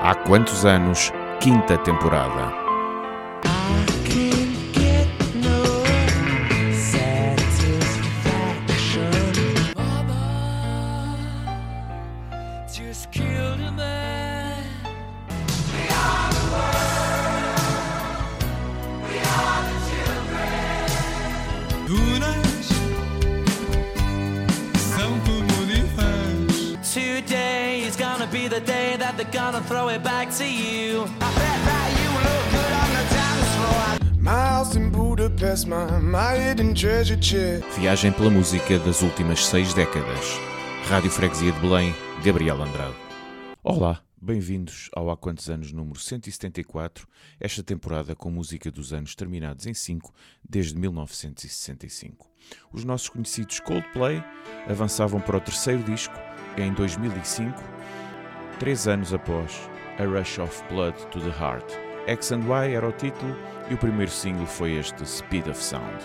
Há quantos anos? Quinta temporada. Today is gonna be the day that they're gonna throw it back to you. I bet that you look good on the dance floor. My house in Budapest, my hidden treasure chest. Viagem pela música das últimas 6 décadas. Rádio Freguesia de Belém, Gabriel Andrade. Olá, bem-vindos ao Há Quantos Anos número 174, esta temporada com música dos anos terminados em 5, desde 1965. Os nossos conhecidos Coldplay avançavam para o terceiro disco em 2005, 3 anos após A Rush of Blood to the Heart. X and Y era o título e o primeiro single foi este Speed of Sound.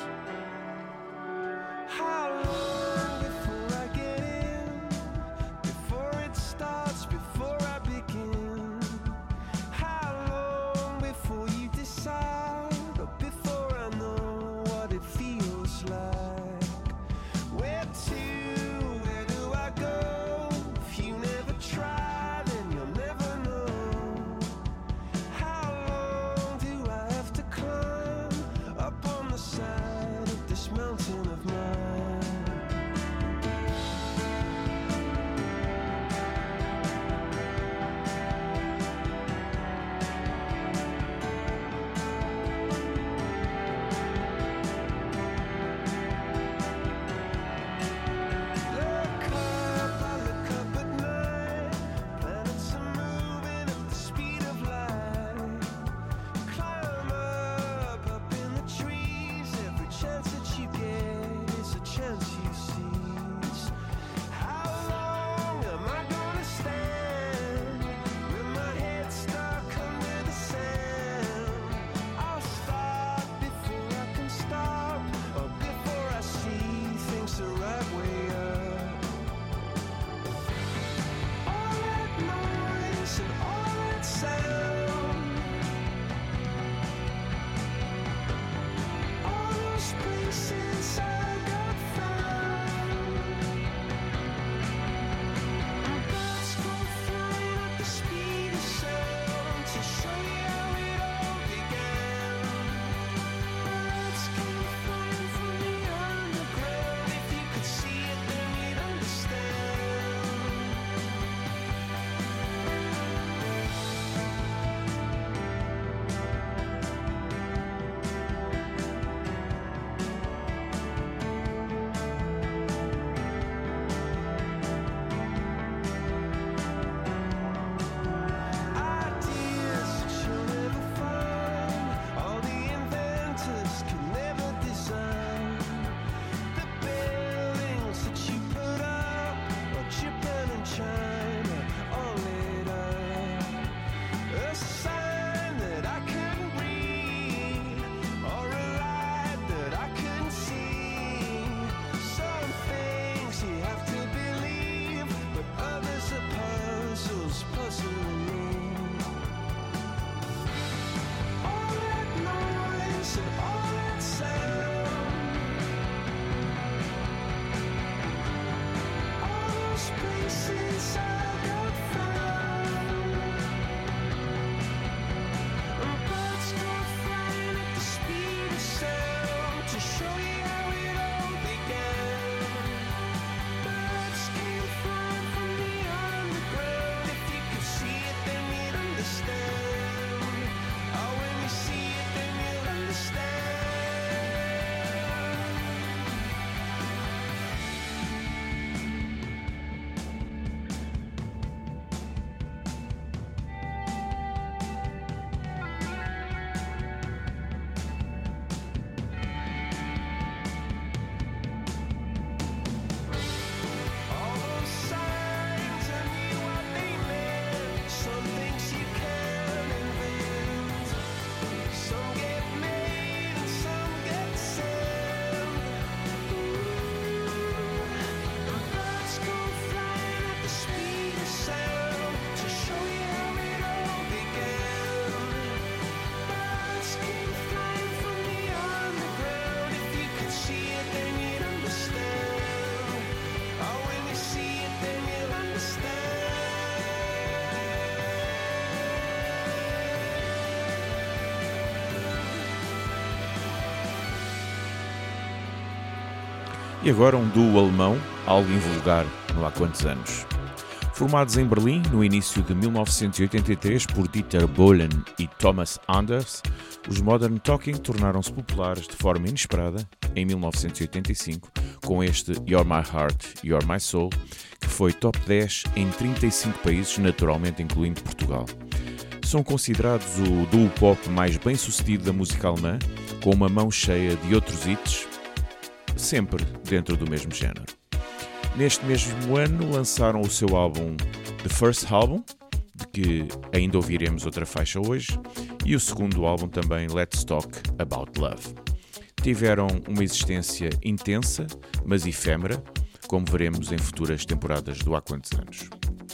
E agora um duo alemão, algo invulgar no há quantos anos. Formados em Berlim no início de 1983 por Dieter Bohlen e Thomas Anders, os Modern Talking tornaram-se populares de forma inesperada em 1985 com este You're My Heart, You're My Soul, que foi top 10 em 35 países, naturalmente incluindo Portugal. São considerados o duo pop mais bem-sucedido da música alemã, com uma mão cheia de outros hits, sempre dentro do mesmo género. Neste mesmo ano lançaram o seu álbum The First Album, de que ainda ouviremos outra faixa hoje, e o segundo álbum também Let's Talk About Love. Tiveram uma existência intensa, mas efêmera, como veremos em futuras temporadas do Há Quantos Anos.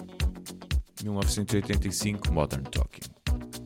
1985, Modern Talking.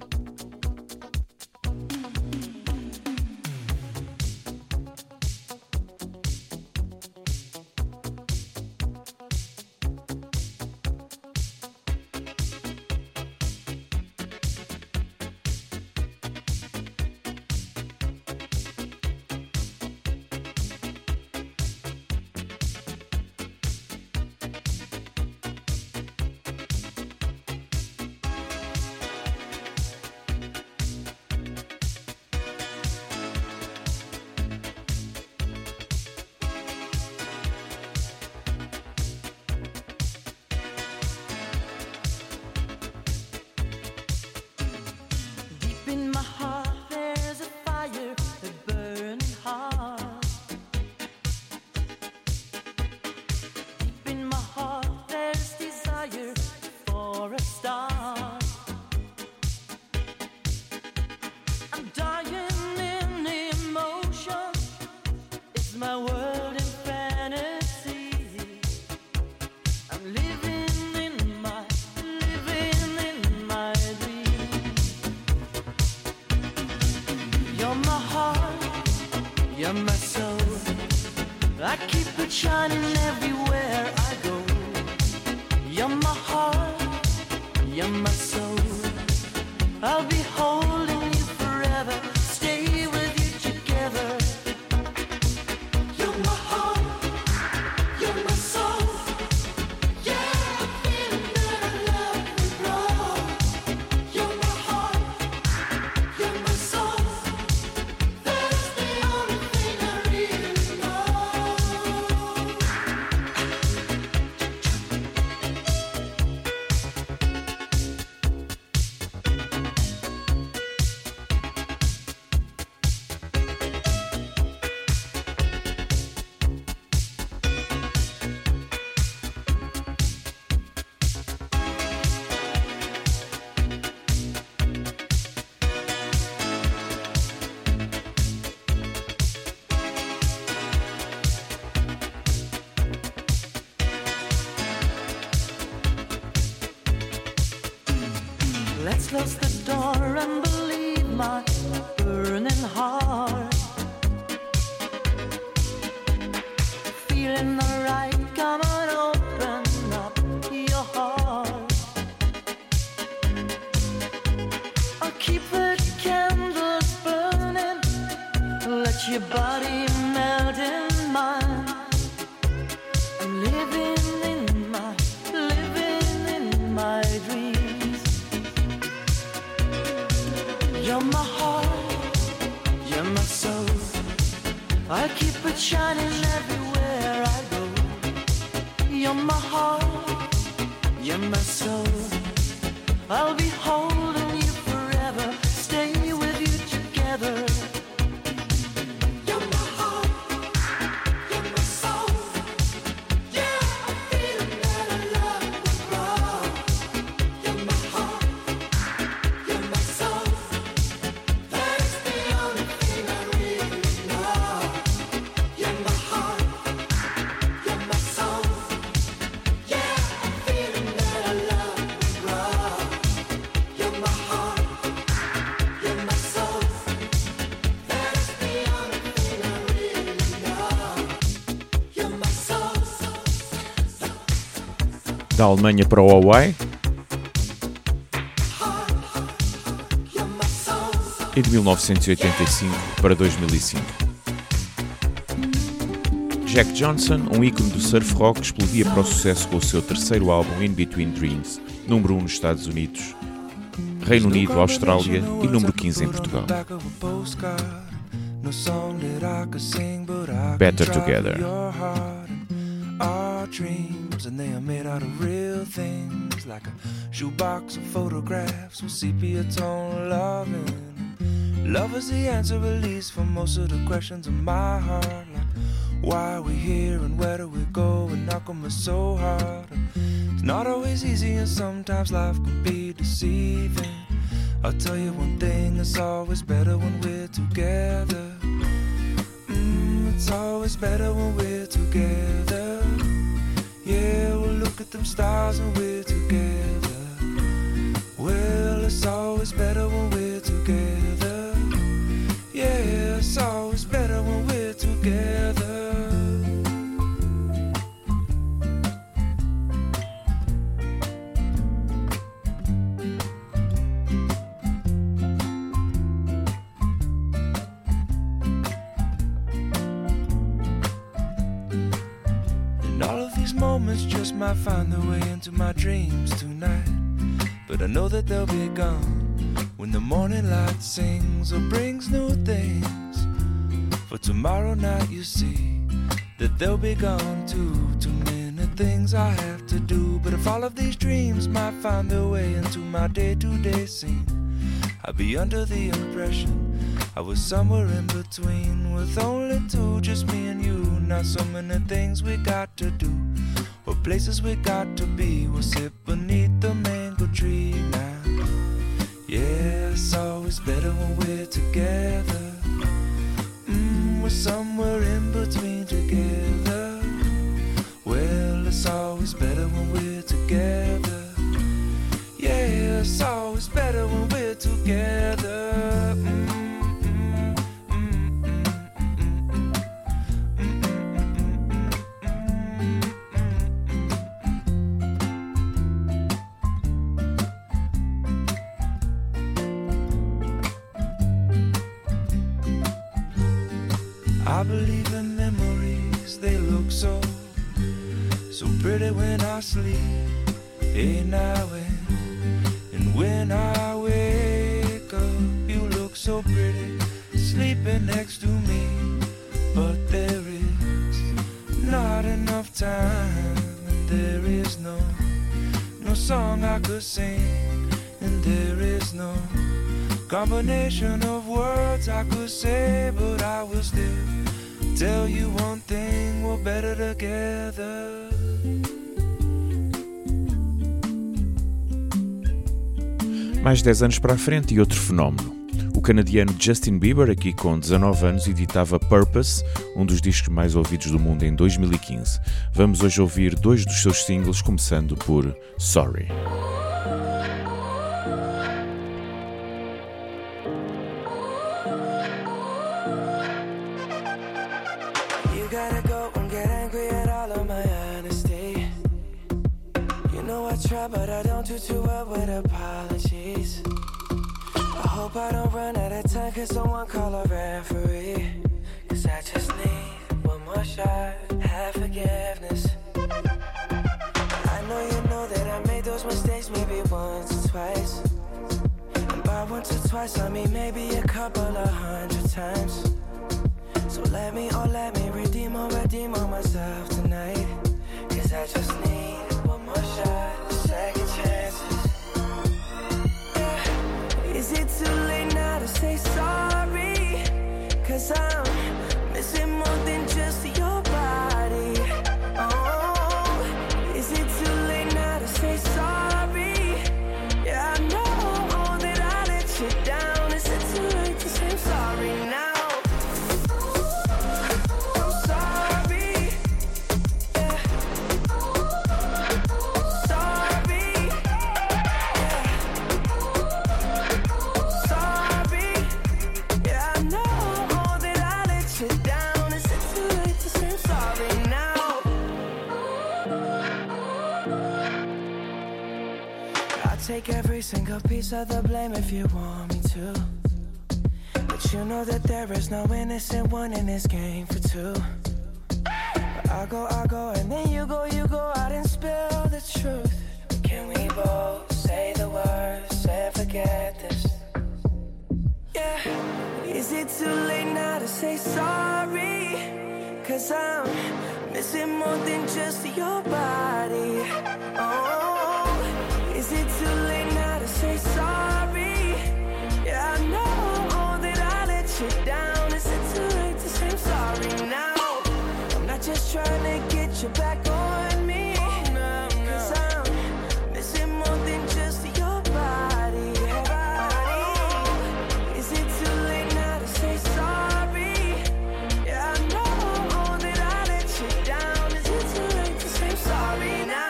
You're my soul, I keep it shining everywhere I go. You're my heart, you're my soul, I'll be holding you forever, stay with you together. You're my heart, you're my soul, yeah, I'm feeling that I love you, bro. You're my heart, you're my soul, that's the only thing I really know. Let's close the door and believe my burning heart. Feeling alright, come on, open up your heart. I'll keep the candles burning, let your body melt in mine. I'm living in my dreams. You're my heart, you're my soul, I keep it shining everywhere I go. You're my heart, you're my soul, I'll be holding you forever, stay with you together. You're my heart, you're my soul, yeah, I'm feeling that I love you, bro. You're my heart, you're my soul, that's the only thing I really know. You're my heart, you're my soul, yeah, I'm feeling that I love you, bro. You're my heart, you're my soul, that's the only thing I really know. You're my soul. Da Alemanha para o Hawaii e de 1985 para 2005. Jack Johnson, um ícone do surf rock, explodia para o sucesso com o seu terceiro álbum In Between Dreams, número 1 nos Estados Unidos, Reino Unido, Austrália e número 15 em Portugal. Better Together. Dreams and they are made out of real things, like a shoebox of photographs with sepia tone loving. Love is the answer, at least, for most of the questions in my heart, like why are we here and where do we go, and how come it's so hard? It's not always easy and sometimes life can be deceiving. I'll tell you one thing, it's always better when we're together. It's always better when we're together. Yeah, we'll look at them stars when we're together. Well, it's always better when we're together. Yeah, it's always better when we're together. Moments just might find their way into my dreams tonight, but I know that they'll be gone when the morning light sings or brings new things. For tomorrow night you see that they'll be gone too. Too many things I have to do, but if all of these dreams might find their way into my day-to-day scene, I'd be under the impression I was somewhere in between, with only two, just me and you. Not so many things we got to do, or places we got to be. We'll sit beneath the mango tree now. Yeah, it's always better when we're together. We're somewhere in between together. Well, it's always better when we're together. Yeah, it's always better when we're together. I believe in memories, they look so pretty when I sleep. Hey, now and when I wake up, you look so pretty, sleeping next to me. But there is not enough time, and there is no song I could sing, and there is no combination of words I could say, but I will still tell you one thing, we're better together. Mais 10 anos para a frente e outro fenómeno. O canadiano Justin Bieber, aqui com 19 anos, editava Purpose, um dos discos mais ouvidos do mundo em 2015. Vamos hoje ouvir dois dos seus singles, começando por Sorry. Try, but I don't do too well with apologies. I hope I don't run out of time, cause someone call a referee. Cause I just need one more shot, have forgiveness. I know you know that I made those mistakes maybe once or twice. And by once or twice I mean maybe a couple of 100 times. So let me redeem on myself tonight. Cause I just need one more shot, second chances. Is it too late now to say sorry? Cause I'm missing more than just your body. Oh, is it too late now to say sorry? Yeah, I know that I let you down. Is it too late to say sorry now? Take every single piece of the blame if you want me to. But you know that there is no innocent one in this game for two. go, and then you go out and spill the truth. Can we both say the words and forget this? Yeah. Is it too late now to say sorry? 'Cause I'm missing more than just your body. Oh, is it too late now to say sorry? Yeah, I know that I let you down. Is it too late to say I'm sorry now? I'm not just trying to get you back on me. 'Cause I'm missing more than just your body. Is it too late now to say sorry? Yeah, I know that I let you down. Is it too late to say I'm sorry now?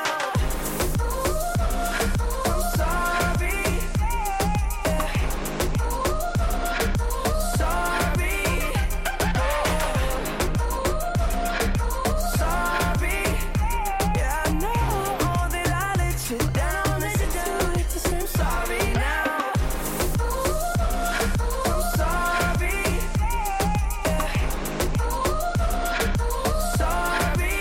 I'm sorry. Yeah. Sorry. Sorry. Yeah, I know that I let you down. Is it too late to say I'm sorry now? I'm sorry. Yeah. Sorry.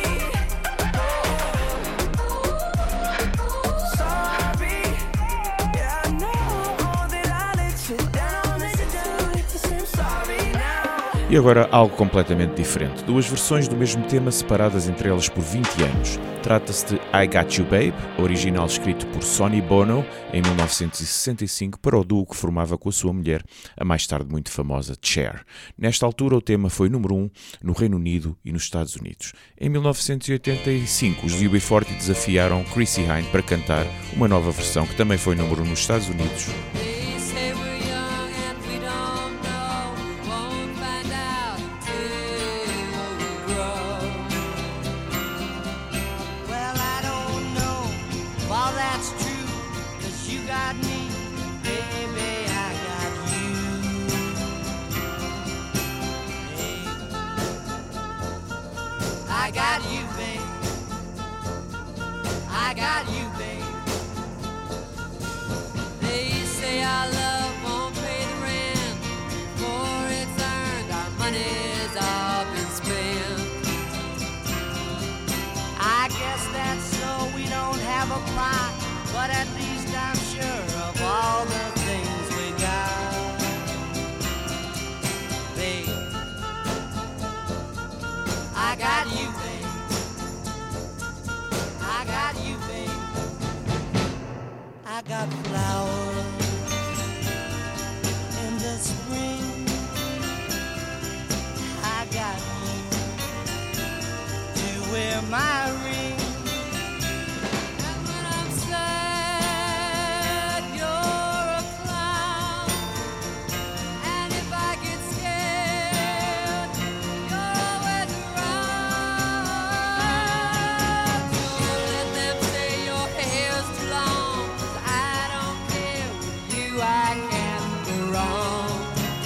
Sorry. Yeah, I know that I let you down. Is it too late to say I'm sorry now? E agora algo completamente diferente. Duas versões do mesmo tema separadas entre elas por 20 anos. Trata-se de I Got You Babe, original escrito por Sonny Bono em 1965 para o duo que formava com a sua mulher, a mais tarde muito famosa Cher. Nesta altura o tema foi número 1 no Reino Unido e nos Estados Unidos. Em 1985 os UB40 desafiaram Chrissie Hynde para cantar uma nova versão que também foi número 1 nos Estados Unidos. They say we're young and we don't know. We won't find out till we grow. Well, I don't know if all that's true, 'cause you got me, baby, I got you. Hey, I got you, babe. I got you, babe. They say our love won't pay the rent, for it's earned, our money's all been spent. I guess that's so we don't have a plot, but at least I'm sure of all the things we got. Babe, I got you, babe. I got you, babe. I got flowers in the spring. I got you to wear my ring. And when I'm sad, you're a clown. And if I get scared, you're always around. Don't let them say your hair's too long, 'cause I don't care. With you I can't go wrong.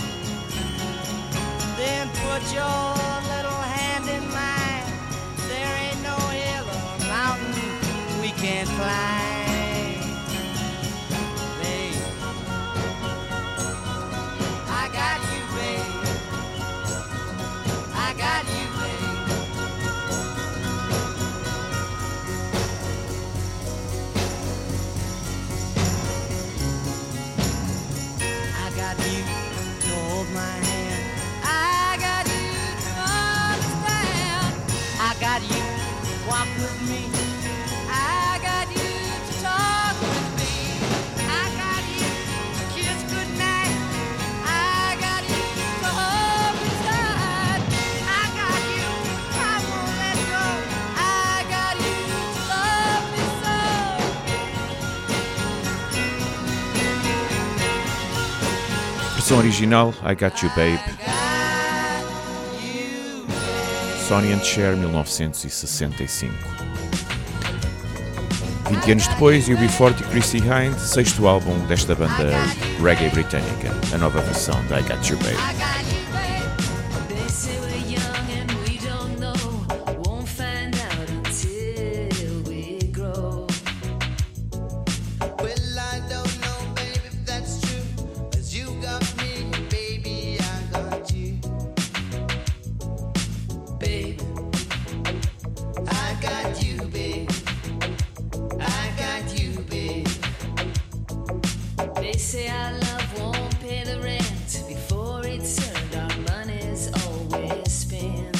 Then put your little hand in mine. There ain't no hill or mountain we can't climb. Babe, I got you, babe. I got you, babe. I got you to hold my hand. I got you to understand. I got you to walk with me. I got you to talk with me. I got you to kiss goodnight. I got you to hold me tight. I got you, I won't let go. I got you to love me so. Versão original I Got You Babe, Sonny and Cher, 1965. 20 anos depois, UB40 e Chrissie Hynde, sexto álbum desta banda reggae britânica, a nova versão de I Got You Babe. I got you, babe. They say we're young and we don't know. Won't find out until we grow. Well, I don't know, baby, if that's true. 'Cause you got me, baby, I got you. Babe, say our love won't pay the rent before it's earned. Our money's always spent.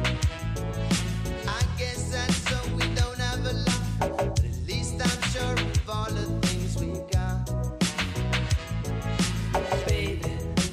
I guess that's so we don't have a lot, but at least I'm sure of all the things we got. Baby,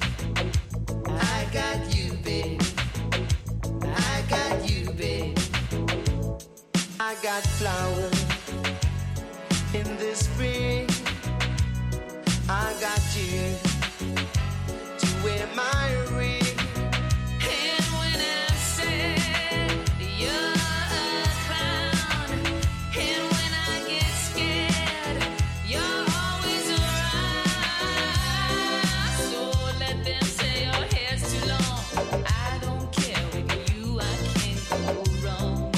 I got you, babe. I got you, babe. I got flowers in the spring. I got you to wear my ring. and when I said you're a clown, and when I get scared, you're always around. So let them say your hair's too long. I don't care, with you I can't go wrong.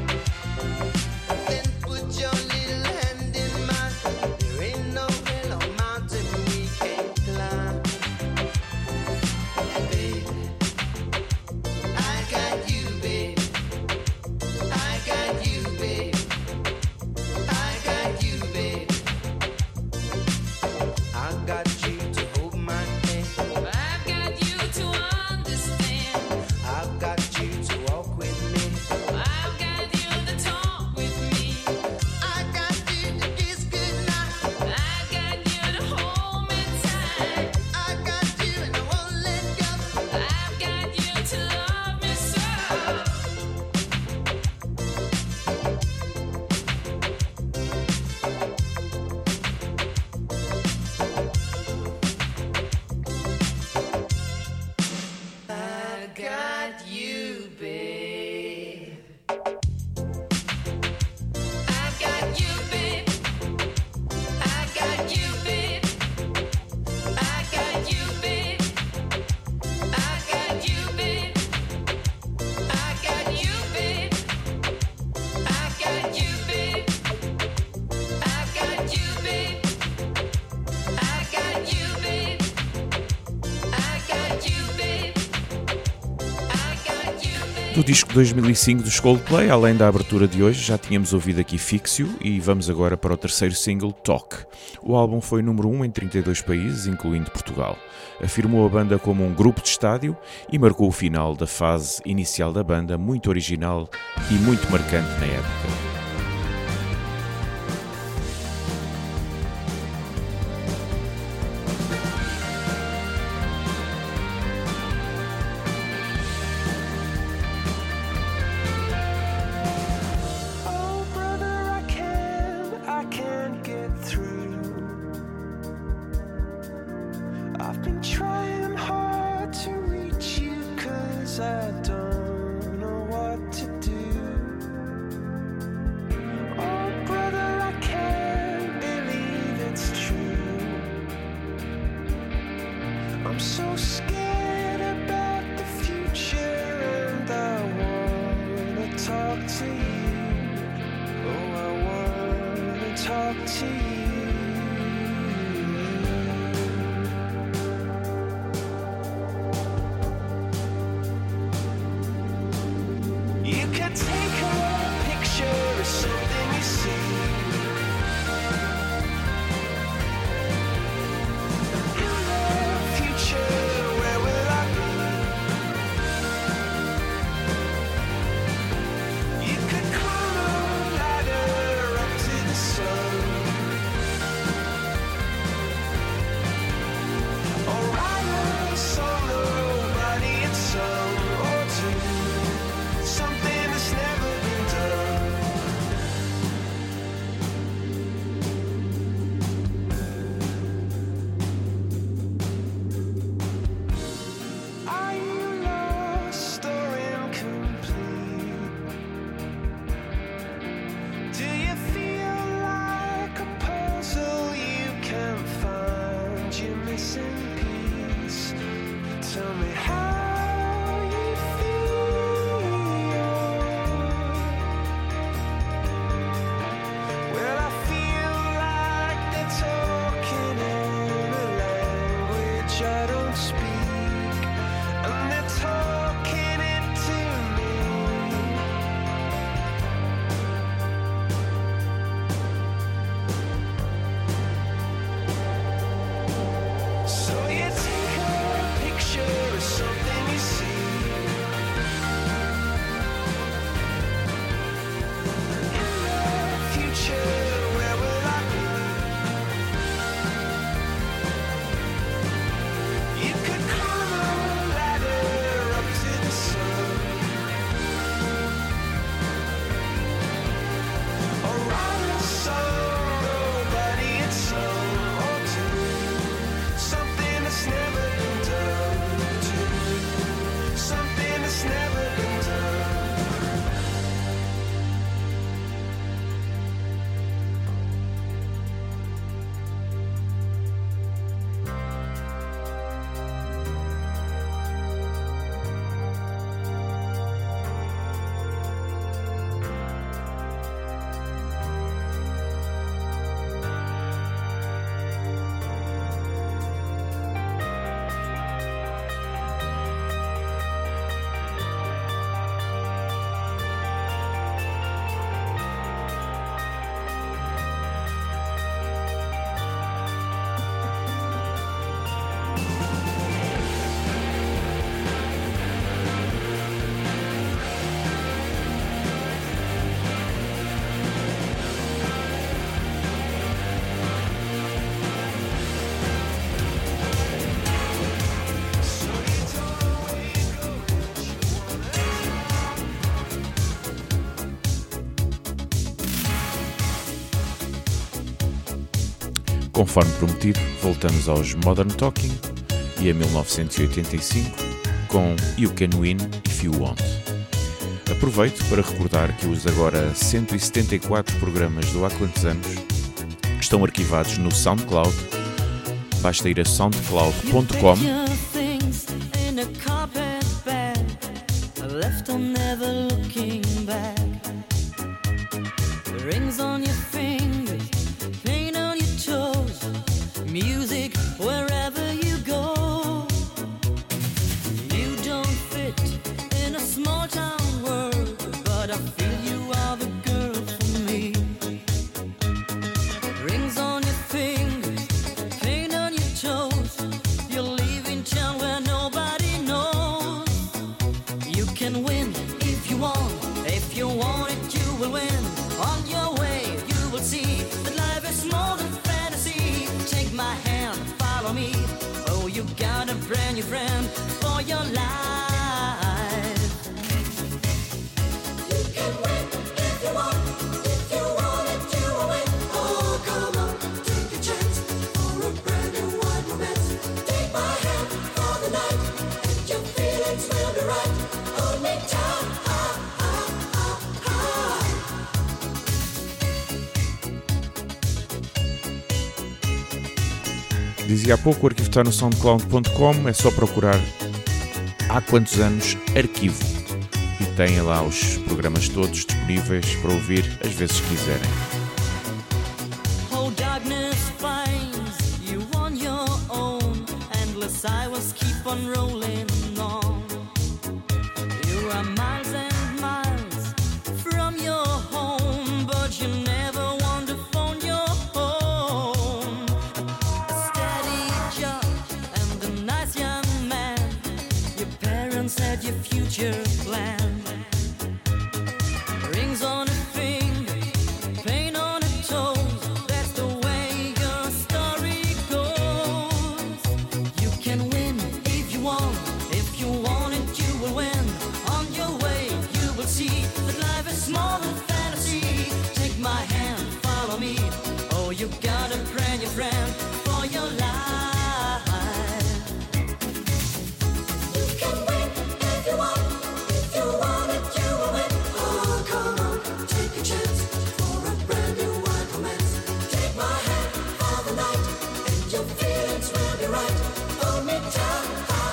Then put your little hand in mine. There ain't no hill or mountain we can't climb. Baby, I got you, babe. I got you, babe. I got you, babe. I got you to hold my hand. I've got you to understand. I've got you to walk with me. I've got you to talk with me. I got you to kiss goodnight. I've got you to hold me tight. I got you and I won't let go. I've got you to love me so. I've got you, babe. I've got you, babe. I got you, babe. I got you, babe. I got you, babe. I got you, babe. I got you, babe. I got you, babe. I got you, babe. I got you, babe. I got you, babe. Do disco 2005 dos Coldplay, além da abertura de hoje, já tínhamos ouvido aqui Fix-You e vamos agora para o terceiro single, Talk. O álbum foi número 1 em 32 países, incluindo Portugal. Afirmou a banda como um grupo de estádio e marcou o final da fase inicial da banda, muito original e muito marcante na época. Oh, brother, I can't get through. I've been trying hard to reach you, 'cause I don't know what to do. Oh, brother, I can't believe it's true. I'm so scared about the future, and I wanna talk to you. Oh, I wanna talk to you. You could take a picture of something you see. In the future, where will I be? You could climb a ladder up to the sun, or ride a solo riding in some, or do something that's never been done. Are you lost or incomplete? Do you feel like a puzzle you can't find your missing piece? Tell me how you feel. Well, I feel like they're talking in a language I don't speak, and they're talking it to me. Conforme prometido, voltamos aos Modern Talking e a 1985 com You Can Win If You Want. Aproveito para recordar que os agora 174 programas do Há Quantos Anos estão arquivados no SoundCloud. Basta ir a soundcloud.com. Music wherever you go. You don't fit in a small town world, but I feel you are the girl for me. Rings on your fingers, paint on your toes. You're leaving town where nobody knows. You can win if you want. If you want it, you will win. On your way, you will see that life is more than fantasy. Take my hand, follow me. Oh, you got a brand new friend for your life. You can win if you want. If you want it, you will win. Oh, come on, take a chance for a brand new wide romance. Take my hand for the night, and your feelings will be right. Hold me tight. Dizia há pouco, o arquivo está no soundcloud.com, é só procurar Há Quantos Anos Arquivo e têm lá os programas todos disponíveis para ouvir às vezes que quiserem. Oh, darkness finds you on your own. Endless highways keep on rolling on. You are miles and miles from your home, but you never want to phone your home. A steady job and a nice young man. Your parents had your future planned. Rings on a finger, paint on a toes. That's the way your story goes. You can win if you want. If you want it, you will win. On your way, you will see that life is more than fantasy. Take my hand, follow me. Oh, you got a brand new friend for your life. You can win if you want. If you want it, you will win. Oh, come on, take a chance for a brand new wide romance. Take my hand for the night, and your feelings will be right. Hold me tight.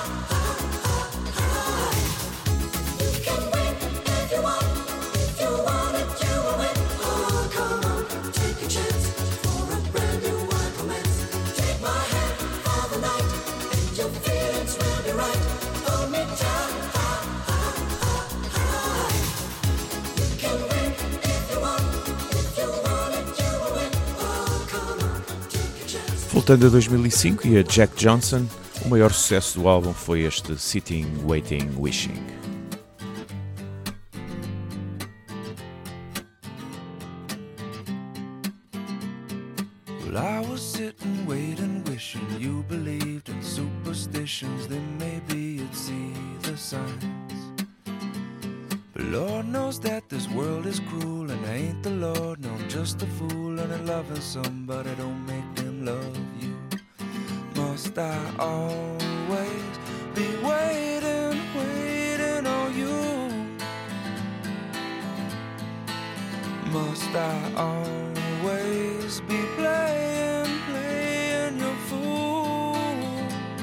You can win if you want. If you want it, you will win. Oh, come on, take a chance for a brand new wide romance. Take my hand for the night, and your feelings will be right. Hold me tight. You can win if you want. If you want it, you will win. Oh, come on, take a chance. Voltando a 2005 e a Jack Johnson, o maior sucesso do álbum foi este Sitting, Waiting, Wishing. Well, I was sitting, waiting, wishing you believed in superstitions. Then maybe you'd see the signs. But Lord knows that this world is cruel, and I ain't the Lord, no, I'm just a fool. And loving somebody don't make them love you. Must I always be waiting, waiting on you? Must I always be playing, playing your fool?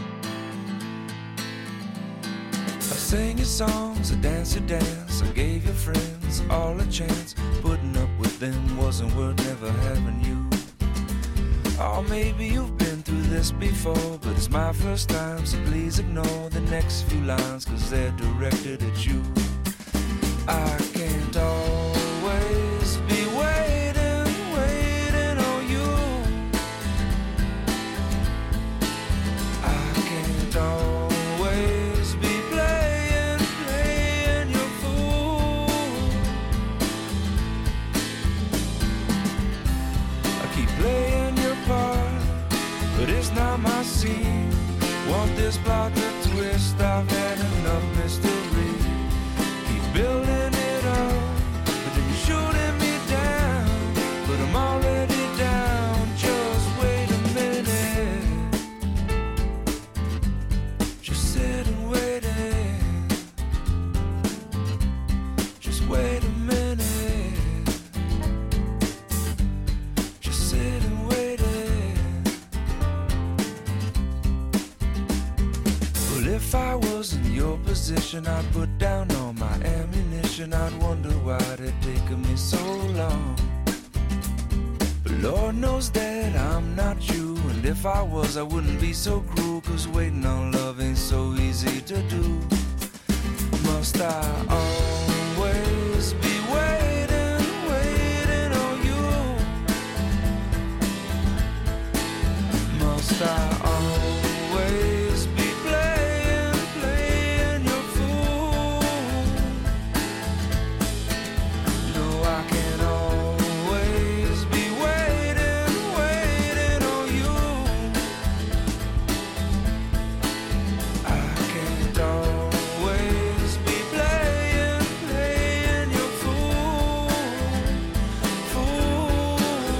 I sang your songs, I danced your dance, I gave your friends all a chance. Putting up with them wasn't worth never having you. Oh, maybe you've been through this before, but it's my first time, so please ignore the next few lines, 'cause they're directed at you. I can't always be waiting, waiting on you. I can't always be playing, playing your fool. I keep playing your part, but it's not my scene. Want this plot to twist, I've had enough mystery. Keep building it up, but then you're shooting me down. But I'm already down, just wait a minute. if I was in your position, I'd put down all my ammunition. I'd wonder why it had taken me so long. But Lord knows that I'm not you, and if I was, I wouldn't be so cruel, 'cause waiting on love ain't so easy to do. Must I always be waiting, waiting on you? Must I always be playing, playing your fool? No, I can always be waiting, waiting on you. I can't always be playing, playing your fool, fool.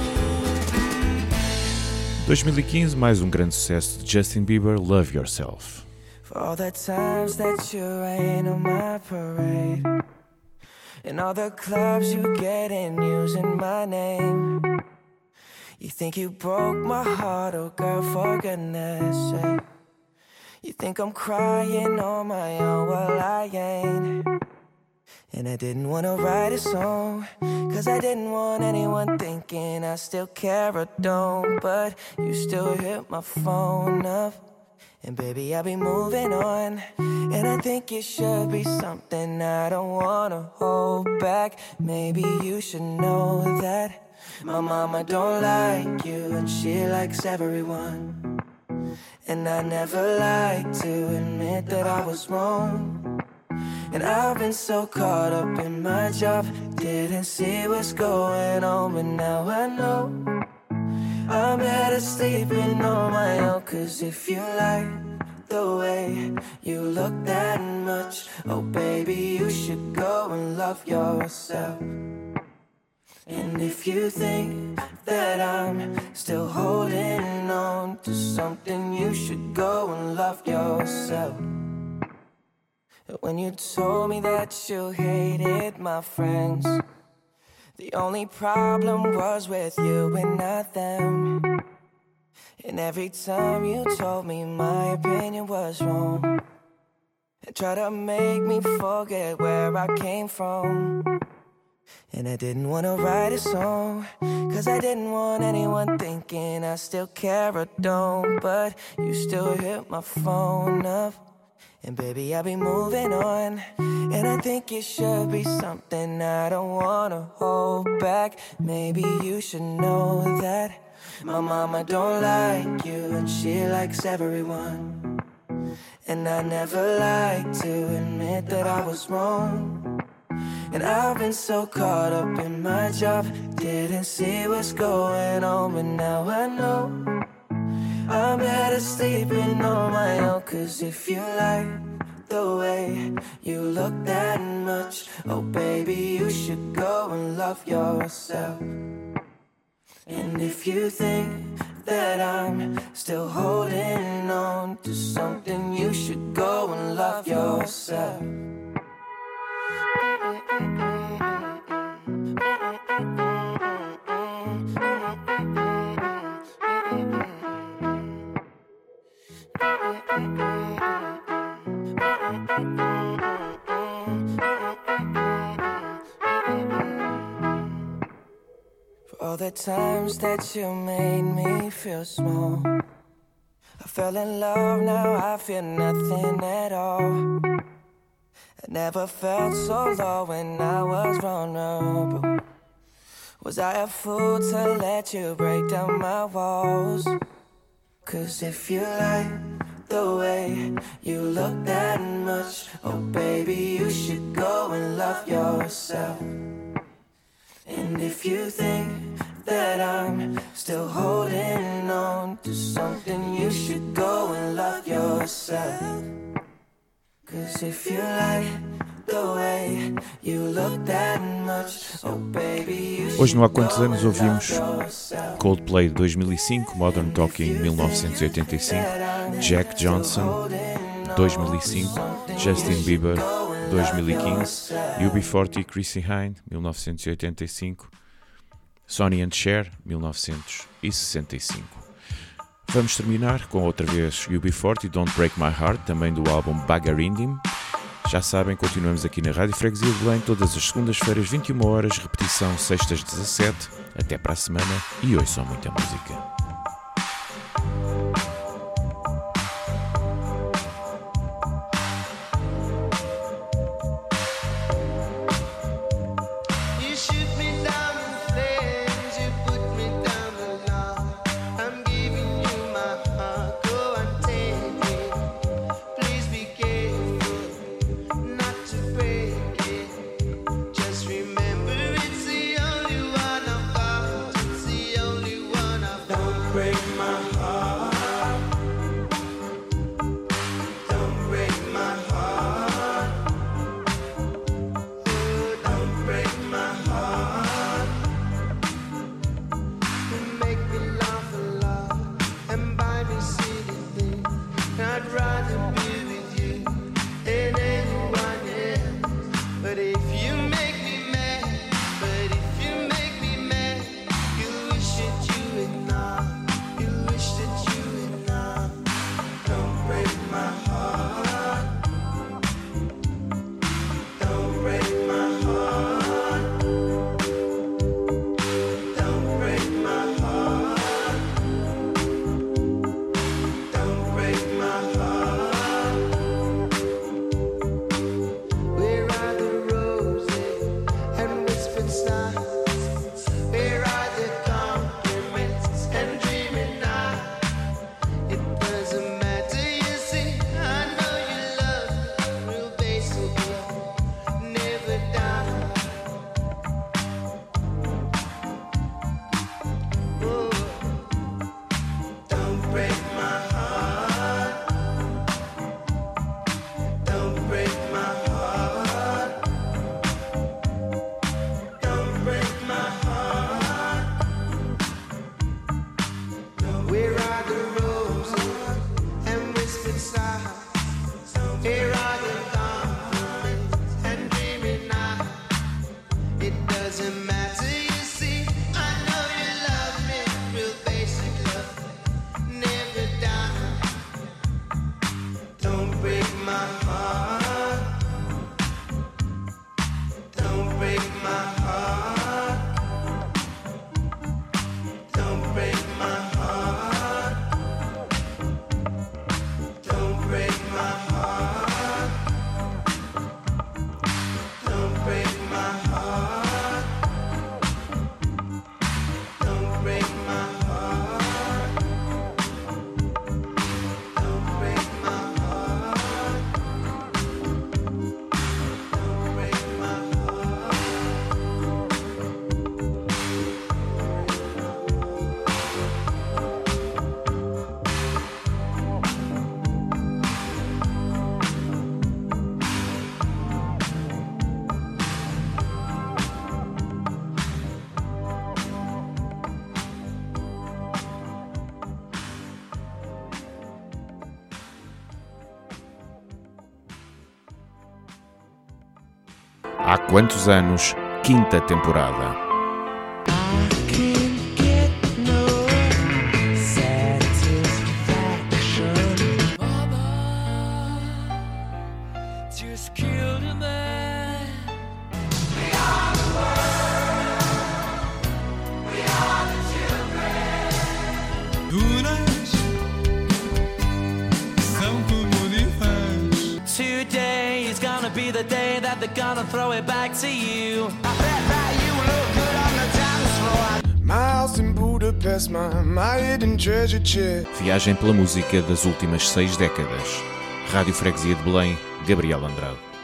2015, mais um grande sucesso de Justin Bieber, Love Yourself. For all the times that you rain on my parade, and all the clubs you get in using my name. You think you broke my heart, oh girl, for goodness sake. You think I'm crying on my own, well I ain't. And I didn't wanna write a song, 'cause I didn't want anyone thinking I still care or don't. But you still hit my phone up, and baby, I'll be moving on. And I think it should be something I don't wanna hold back. Maybe you should know that my mama don't like you, and she likes everyone. And I never like to admit that I was wrong. And I've been so caught up in my job, didn't see what's going on, but now I know I'm better sleeping on my own. 'Cause if you like the way you look that much, oh baby, you should go and love yourself. And if you think that I'm still holding on to something, you should go and love yourself. When you told me that you hated my friends, the only problem was with you and not them. And every time you told me my opinion was wrong, and tried to make me forget where I came from. And I didn't wanna write a song, 'cause I didn't want anyone thinking I still care or don't. But you still hit my phone up, and baby, I'll be moving on. And I think it should be something I don't wanna hold back. Maybe you should know that my mama don't like you, and she likes everyone. And I never like to admit that I was wrong. And I've been so caught up in my job, didn't see what's going on, but now I know I'm better sleeping on my own. 'Cause if you like the way you look that much, oh baby, you should go and love yourself. And if you think that I'm still holding on to something, you should go and love yourself. For all the times that you made me feel small, I fell in love, now I feel nothing at all. I never felt so low when I was vulnerable. Was I a fool to let you break down my walls? 'Cause if you like the way you look that much, oh baby, you should go and love yourself. And if you think that I'm still holding on to something, you should go and love yourself. 'Cause if you like the way you look that much, oh baby, you Hoje, should no Há go Quantos Anos, and ouvimos love yourself. Coldplay de 2005, Modern Talking 1985, Jack Johnson 2005, Justin Bieber 2015, UB40 e Chrissy Hynde 1985, Sonny and Cher 1965. Vamos terminar com outra vez UB40 e Don't Break My Heart, também do álbum Bagarindim. Já sabem, continuamos aqui na Rádio Freguesia de Belém todas as segundas-feiras, 21 horas, repetição sextas 17. Até para a semana e ouçam muita música. You shoot me down in flames, you put me down the law. I'm giving you my heart, go and take it. Please be careful not to break it. Just remember it's the only one I've got, it's the only one I've got. Don't break my heart. Don't break my heart. Oh, don't break my heart. You make me laugh a lot and buy me silly things. I'd rather be with you than anyone else. But if you make me mad, you wish that you would not, you wish that you would not. Don't break my heart. Don't break my heart. Don't break my heart. Don't break my heart. Where are the roses and whispered sighs? Where are the compliments and dreaming eyes? It doesn't matter, you see. I know you love me, real basic love, never die. Oh, don't break my heart. Don't break my heart. Don't break my heart. Where are the roses and whispered sighs? Where are the compliments and dreaming eyes? It doesn't matter, you see. I know you love me, real basic love, never die. Don't break my heart. Don't break my heart. Don't break my heart. Don't break my heart. Don't break my heart. Don't break my heart. Don't break my heart. Don't break my heart. Há quantos anos? Quinta temporada. Can't get no satisfaction. Mama just killed a man. Duras são como de fãs. Today is gonna be the day that they're gonna throw it back to you. I bet that you look good on the dance floor. My house in Budapest, my hidden treasure chest. Viagem pela música das últimas 6 décadas. Rádio Freguesia de Belém, Gabriel Andrade.